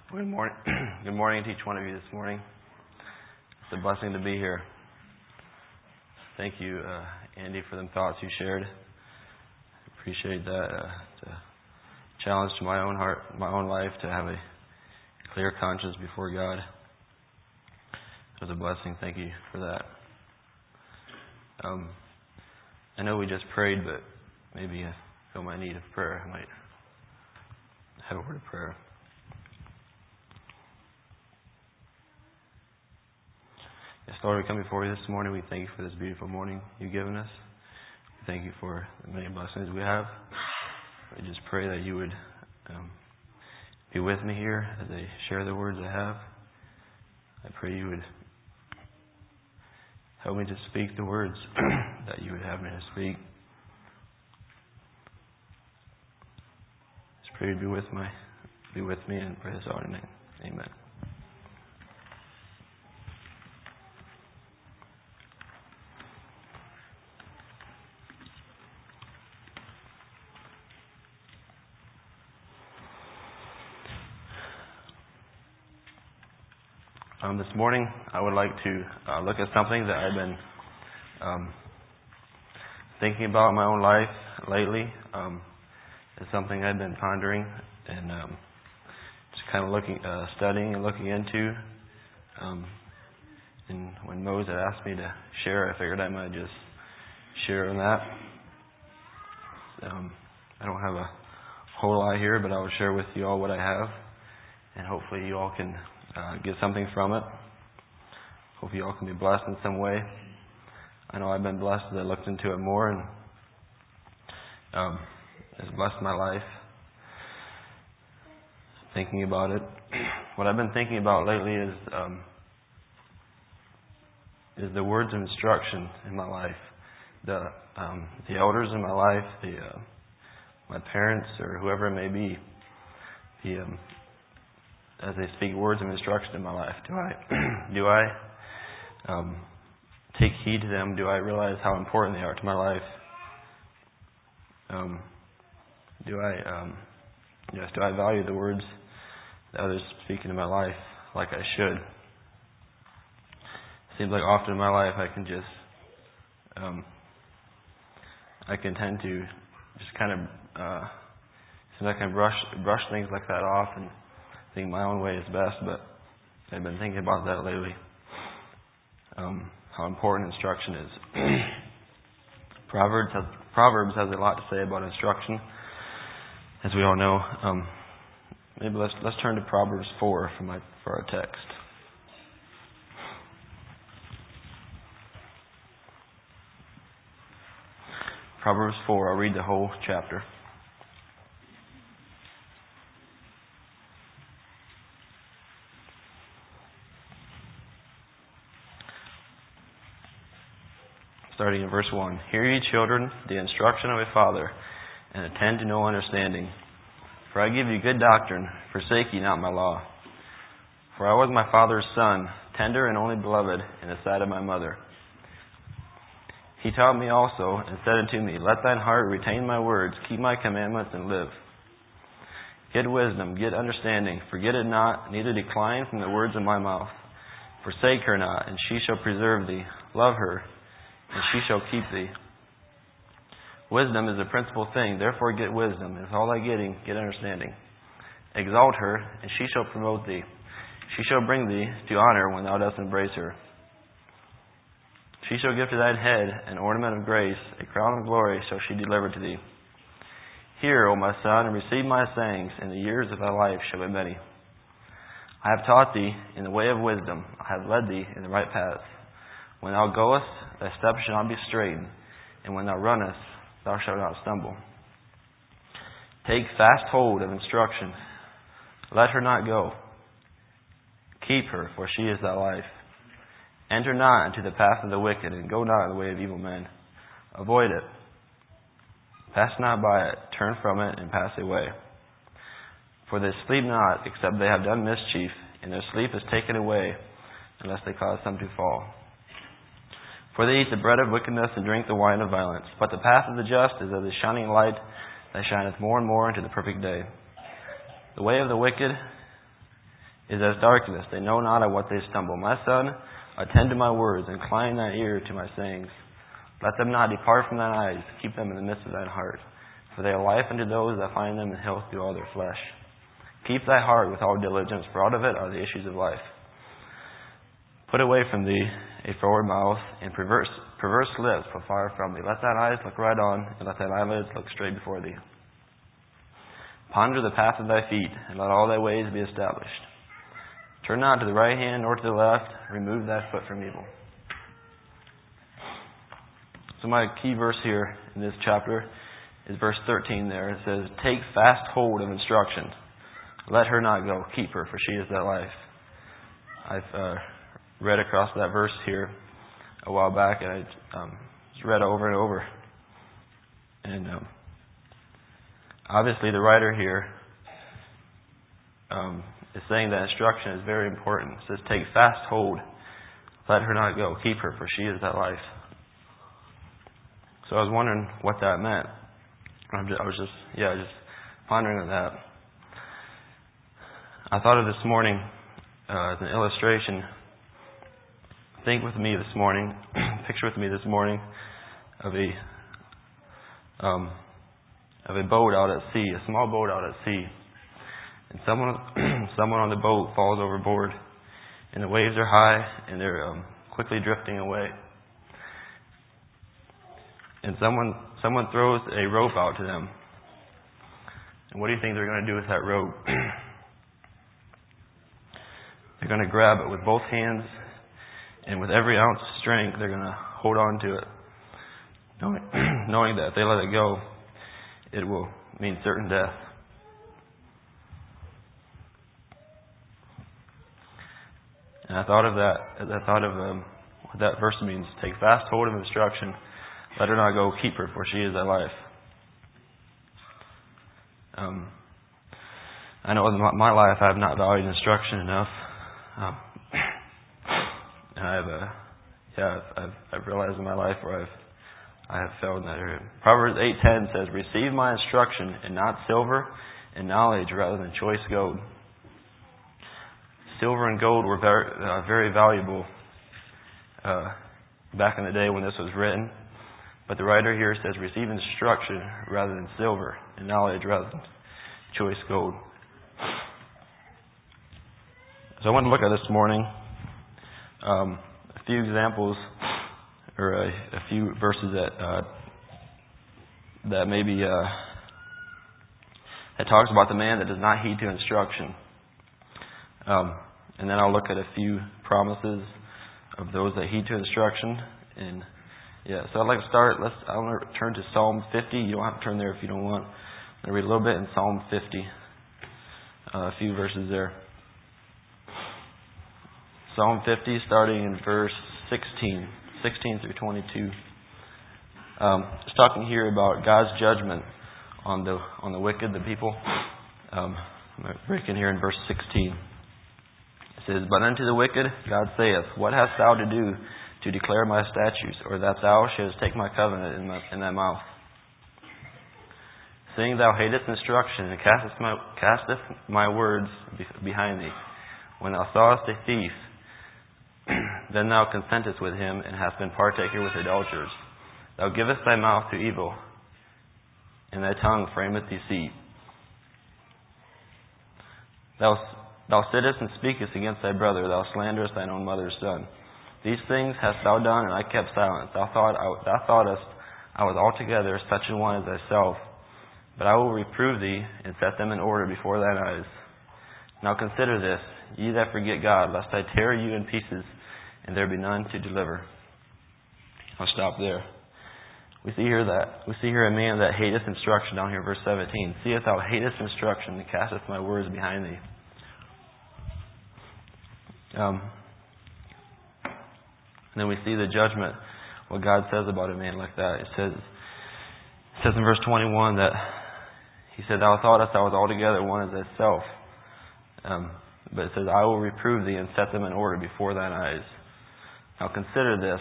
Good morning. Good morning to each one of you this morning. It's a blessing to be here. Thank you, Andy, for them thoughts you shared. Appreciate that. It's a challenge to my own heart, my own life, to have a clear conscience before God. It was a blessing. Thank you for that. I know we just prayed, but maybe I feel my need of prayer. I might have a word of prayer. Yes, Lord, we come before you this morning. We thank you for this beautiful morning you've given us. We thank you for the many blessings we have. We just pray that you would be with me here as I share the words I have. I pray you would help me to speak the words that you would have me to speak. Just pray you'd be with me and pray this all in your name. Amen. This morning, I would like to look at something that I've been thinking about in my own life lately. It's something I've been pondering and just kind of studying and looking into. And when Moses had asked me to share, I figured I might just share on that. I don't have a whole lot here, but I will share with you all what I have, and hopefully you all can get something from it. Hope you all can be blessed in some way. I know I've been blessed as I looked into it more, and it's blessed my life. Thinking about it. What I've been thinking about lately is the words of instruction in my life. The elders in my life, my parents or whoever it may be, as they speak words of instruction in my life, do I take heed to them? Do I realize how important they are to my life? Do I value the words that others speak into my life like I should? It seems like often in my life I can tend to just kind of seems like I can brush things like that off and think my own way is best, but I've been thinking about that lately. How important instruction is. Proverbs has a lot to say about instruction, as we all know. Maybe let's turn to Proverbs 4 for our text. Proverbs 4. I'll read the whole chapter. Starting in verse 1. Hear ye, children, the instruction of a father, and attend to no understanding. For I give you good doctrine, forsake ye not my law. For I was my father's son, tender and only beloved in the sight of my mother. He taught me also, and said unto me, Let thine heart retain my words, keep my commandments, and live. Get wisdom, get understanding, forget it not, neither decline from the words of my mouth. Forsake her not, and she shall preserve thee. Love her, and she shall keep thee. Wisdom is the principal thing, therefore get wisdom. With all thy getting, get understanding. Exalt her, and she shall promote thee. She shall bring thee to honor when thou dost embrace her. She shall give to thine head an ornament of grace, a crown of glory shall she deliver to thee. Hear, O my son, and receive my sayings, and the years of thy life shall be many. I have taught thee in the way of wisdom, I have led thee in the right paths. When thou goest, thy steps shall not be straitened, and when thou runnest, thou shalt not stumble. Take fast hold of instruction. Let her not go. Keep her, for she is thy life. Enter not into the path of the wicked, and go not in the way of evil men. Avoid it. Pass not by it. Turn from it, and pass away. For they sleep not, except they have done mischief, and their sleep is taken away, unless they cause some to fall. For they eat the bread of wickedness and drink the wine of violence. But the path of the just is as a shining light that shineth more and more into the perfect day. The way of the wicked is as darkness. They know not at what they stumble. My son, attend to my words, incline thine ear to my sayings. Let them not depart from thine eyes. Keep them in the midst of thine heart. For they are life unto those that find them, and health to all their flesh. Keep thy heart with all diligence, for out of it are the issues of life. Put away from thee a froward mouth, and perverse lips put far from thee. Let thine eyes look right on, and let thine eyelids look straight before thee. Ponder the path of thy feet, and let all thy ways be established. Turn not to the right hand nor to the left. Remove thy foot from evil. So my key verse here in this chapter is verse 13 there. It says, take fast hold of instruction. Let her not go. Keep her, for she is thy life. I've read across that verse here a while back, and I just read it over and over. And obviously the writer here is saying that instruction is very important. It says, take fast hold. Let her not go. Keep her, for she is thy life. So I was wondering what that meant. I was just pondering on that. I thought of this morning as an illustration. Think with me this morning, picture with me this morning of a boat out at sea, a small boat out at sea. And someone on the boat falls overboard, and the waves are high, and they're quickly drifting away. And someone throws a rope out to them. And what do you think they're going to do with that rope? They're going to grab it with both hands, and with every ounce of strength, they're going to hold on to it, knowing that if they let it go, it will mean certain death. And I thought of that. I thought of what that verse means. Take fast hold of instruction. Let her not go. Keep her, for she is thy life. I know in my life I have not valued instruction enough. And I've realized in my life where I have failed in that area. Proverbs 8:10 says, receive my instruction, and not silver, and knowledge rather than choice gold. Silver and gold were very valuable back in the day when this was written. But the writer here says, receive instruction rather than silver, and knowledge rather than choice gold. So I want to look at this morning a few examples, or a few verses that maybe that talks about the man that does not heed to instruction. And then I'll look at a few promises of those that heed to instruction. And so I'd like to start. I want to turn to Psalm 50. You don't have to turn there if you don't want. I'm going to read a little bit in Psalm 50. A few verses there. Psalm 50, starting in verse 16 through 22. Just talking here about God's judgment on the wicked, the people. I'm going to break in here in verse 16. It says, but unto the wicked God saith, what hast thou to do to declare my statutes, or that thou shouldest take my covenant in thy mouth? Seeing thou hatest instruction, and casteth my words behind thee. When thou sawest a thief, then thou consentest with him, and hast been partaker with adulterers. Thou givest thy mouth to evil, and thy tongue frameth deceit. Thou sittest and speakest against thy brother. Thou slanderest thine own mother's son. These things hast thou done, and I kept silence. Thou thoughtest I was altogether such a one as thyself. But I will reprove thee, and set them in order before thine eyes. Now consider this, ye that forget God, lest I tear you in pieces, and there be none to deliver. I'll stop there. We see here a man that hateth instruction down here, verse 17. Seest thou hatest instruction, and casteth my words behind thee. And then we see the judgment, what God says about a man like that. It says in verse 21 that he said, thou thoughtest thou was altogether one as thyself. But it says, I will reprove thee and set them in order before thine eyes. Now consider this,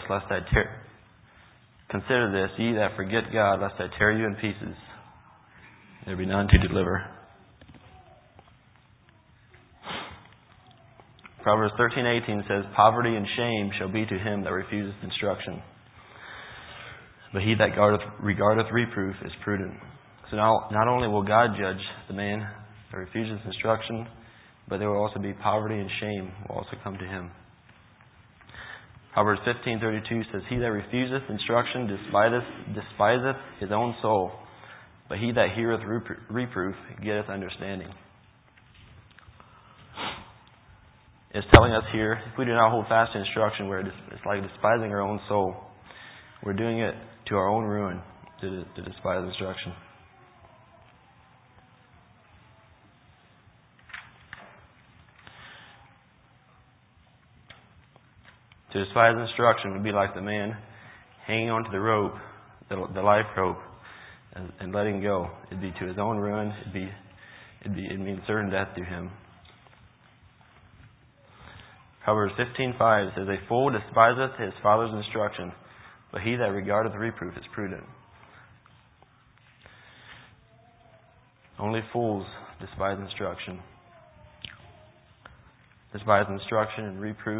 ye that forget God, lest I tear you in pieces. There be none to deliver. Proverbs 13:18 says, "Poverty and shame shall be to him that refuseth instruction. But he that regardeth reproof is prudent." So now, not only will God judge the man that refuses instruction, but there will also be poverty and shame will also come to him. Proverbs 15:32 says, "He that refuseth instruction despiseth his own soul, but he that heareth reproof getteth understanding." It's telling us here, if we do not hold fast to instruction, it's like despising our own soul. We're doing it to our own ruin to despise instruction. To despise instruction would be like the man hanging onto the rope, the life rope, and letting go. It'd be to his own ruin. It'd mean certain death to him. Proverbs 15:5 says, "A fool despiseth his father's instruction, but he that regardeth reproof is prudent." Only fools despise instruction. Despise instruction and reproof.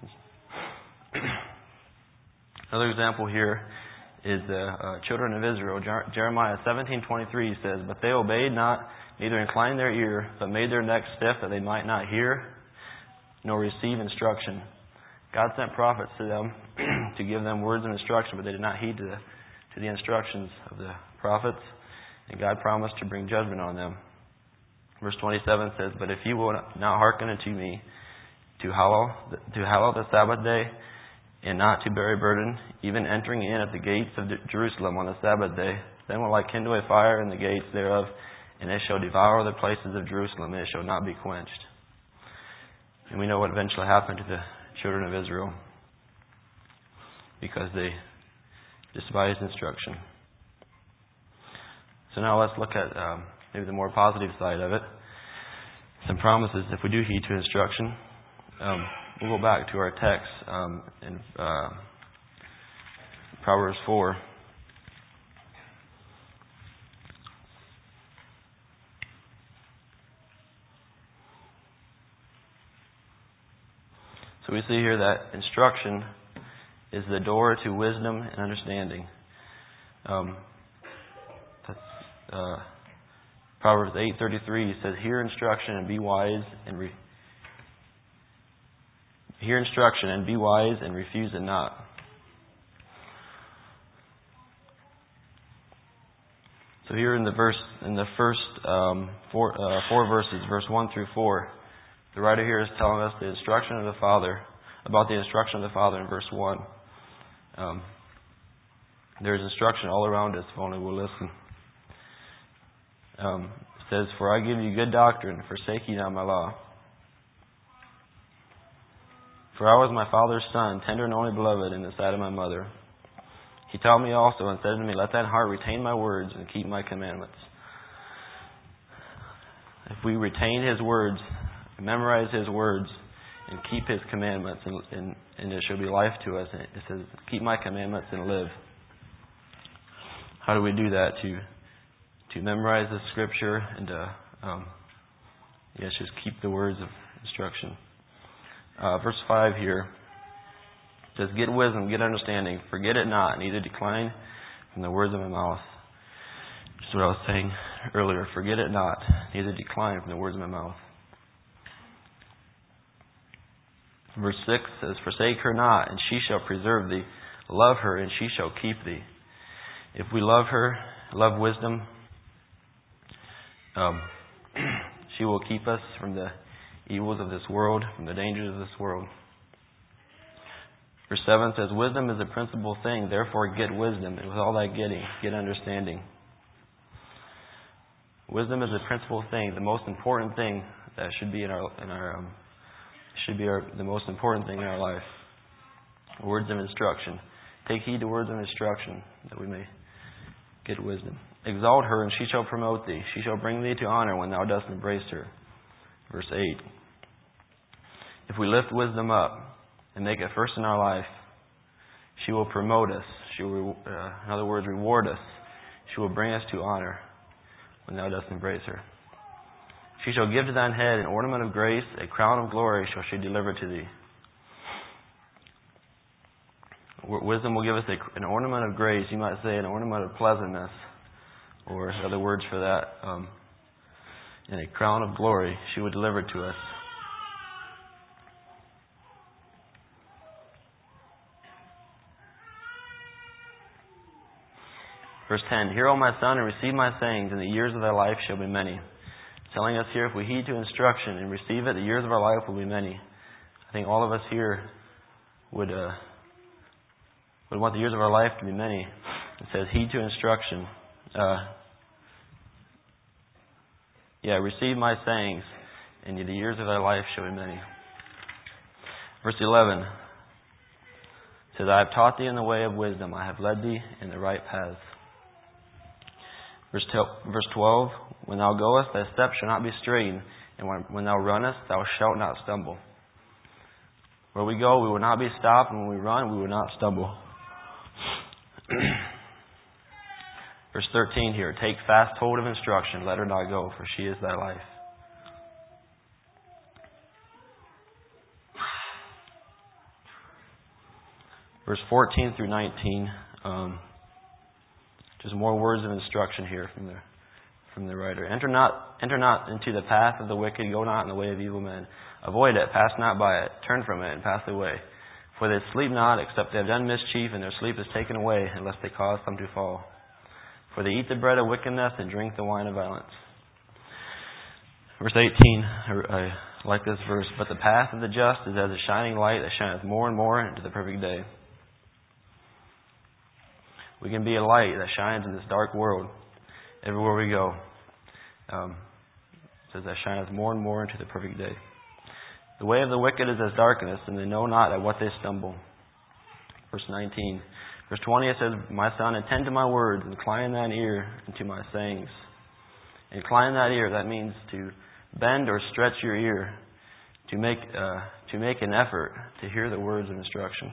Another example here is the children of Israel. Jeremiah 17:23 says, "But they obeyed not, neither inclined their ear, but made their necks stiff that they might not hear, nor receive instruction." God sent prophets to them to give them words of instruction, but they did not heed to the instructions of the prophets, and God promised to bring judgment on them. Verse 27 says, "But if you will not hearken unto me, to hallow the Sabbath day, and not to bear a burden, even entering in at the gates of Jerusalem on the Sabbath day, then will I kindle a fire in the gates thereof, and it shall devour the places of Jerusalem, and it shall not be quenched." And we know what eventually happened to the children of Israel, because they despised instruction. So now let's look at maybe the more positive side of it. Some promises if we do heed to instruction. We'll go back to our text in Proverbs 4. So we see here that instruction is the door to wisdom and understanding. Proverbs 8:33 says, "Hear instruction and be wise, and hear instruction and be wise, and refuse it not." So here in the first four verses, verse 1 through 4, the writer here is telling us the instruction of the Father, about the instruction of the Father in verse 1. There's instruction all around us if only we'll listen. It says, "For I give you good doctrine, forsake ye not my law. For I was my father's son, tender and only beloved in the sight of my mother. He taught me also and said to me, Let thine heart retain my words and keep my commandments." If we retain His words, memorize His words, and keep His commandments, and it shall be life to us. It says, "Keep my commandments and live." How do we do that? To memorize the Scripture and just keep the words of instruction. Verse 5 here says, "Get wisdom, get understanding. Forget it not, neither decline from the words of my mouth." Just what I was saying earlier. Forget it not, neither decline from the words of my mouth. Verse 6 says, "Forsake her not, and she shall preserve thee. Love her, and she shall keep thee." If we love her, love wisdom, she will keep us from the evils of this world, from the dangers of this world. Verse 7 says, "Wisdom is the principal thing, therefore get wisdom, and with all thy getting, get understanding." Wisdom is the principal thing, the most important thing that should be the most important thing in our life. Words of instruction. Take heed to words of instruction, that we may get wisdom. "Exalt her, and she shall promote thee. She shall bring thee to honor when thou dost embrace her." Verse 8. If we lift wisdom up and make it first in our life, she will promote us. She will, in other words, reward us. She will bring us to honor when thou dost embrace her. She shall give to thine head an ornament of grace, a crown of glory shall she deliver to thee. Wisdom will give us an ornament of grace. You might say an ornament of pleasantness, or other words for that. And a crown of glory she would deliver to us. Verse 10, Hear, O my son, and receive my sayings, and the years of thy life shall be many. Telling us here, if we heed to instruction and receive it, the years of our life will be many. I think all of us here would want the years of our life to be many. It says, heed to instruction. Receive my sayings, and the years of thy life shall be many. Verse 11 says, I have taught thee in the way of wisdom. I have led thee in the right paths. Verse 12, When thou goest, thy steps shall not be straitened, and when thou runnest, thou shalt not stumble. Where we go, we will not be stopped, and when we run, we will not stumble. Verse 13 here, Take fast hold of instruction, let her not go, for she is thy life. Verse 14 through 19, just more words of instruction here from the writer. Enter not into the path of the wicked, go not in the way of evil men. Avoid it, pass not by it, turn from it, and pass away. For they sleep not, except they have done mischief, and their sleep is taken away, unless they cause some to fall. For they eat the bread of wickedness, and drink the wine of violence. Verse 18, I like this verse. But the path of the just is as a shining light that shineth more and more into the perfect day. We can be a light that shines in this dark world everywhere we go. It says that shineth more and more into the perfect day. The way of the wicked is as darkness, and they know not at what they stumble. Verse 19. Verse 20 it says, My son, attend to my words, incline thine ear unto my sayings. Incline that ear, that means to bend or stretch your ear, to make an effort to hear the words of instruction.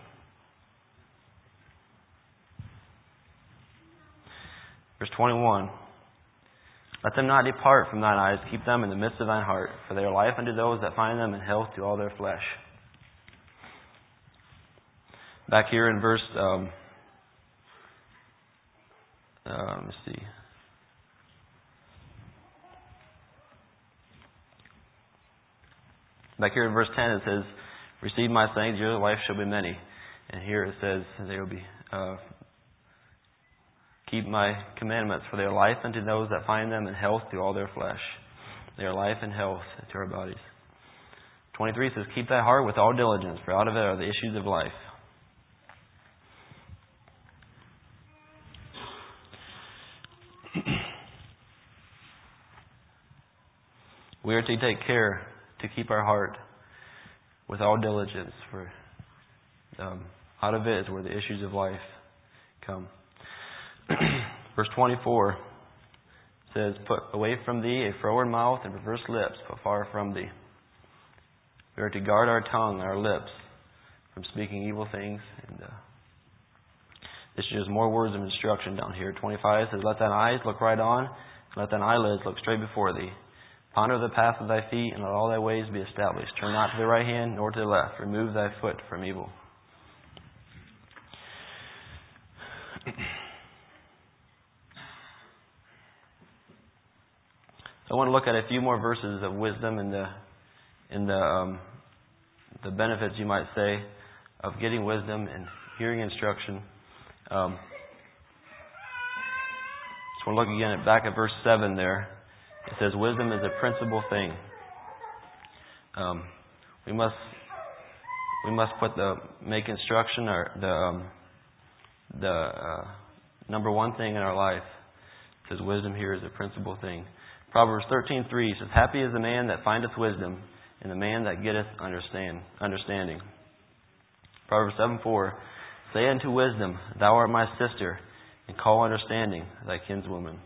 Verse 21, Let them not depart from thine eyes, keep them in the midst of thine heart, for they are life unto those that find them, and health to all their flesh. Back here in verse, let me see. Back here in verse 10 it says, Receive my sayings, your life shall be many. And here it says, they will be... Keep my commandments, for they are life unto those that find them, and health to all their flesh. They are life and health to our bodies. 23 says, Keep thy heart with all diligence, for out of it are the issues of life. We are to take care to keep our heart with all diligence, for out of it is where the issues of life come. Verse 24 says, Put away from thee a froward mouth and perverse lips, put far from thee. We are to guard our tongue and our lips from speaking evil things. And this is just more words of instruction down here. 25 says, Let thine eyes look right on, and let thine eyelids look straight before thee. Ponder the path of thy feet, and let all thy ways be established. Turn not to the right hand, nor to the left. Remove thy foot from evil. I want to look at a few more verses of wisdom and the benefits, you might say, of getting wisdom and hearing instruction. Just want to look again back at verse 7 there. It says, Wisdom is a principal thing. We must make instruction the number one thing in our life. It says wisdom here is a principal thing. Proverbs 13:3 says, Happy is the man that findeth wisdom, and the man that getteth understanding. Proverbs 7:4 Say unto wisdom, Thou art my sister, and call understanding thy kinswoman.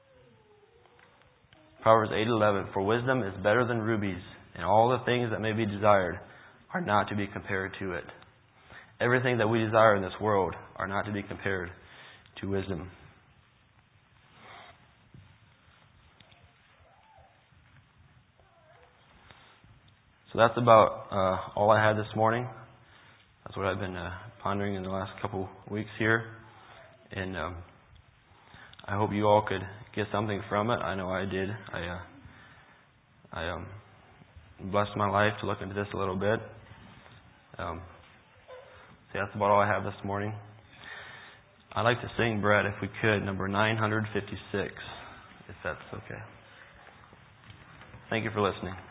Proverbs 8:11 For wisdom is better than rubies, and all the things that may be desired are not to be compared to it. Everything that we desire in this world are not to be compared to wisdom. So that's about all I had this morning. That's what I've been pondering in the last couple weeks here. And I hope you all could get something from it. I know I did. I blessed my life to look into this a little bit. So that's about all I have this morning. I'd like to sing, Brett, if we could, number 956, if that's okay. Thank you for listening.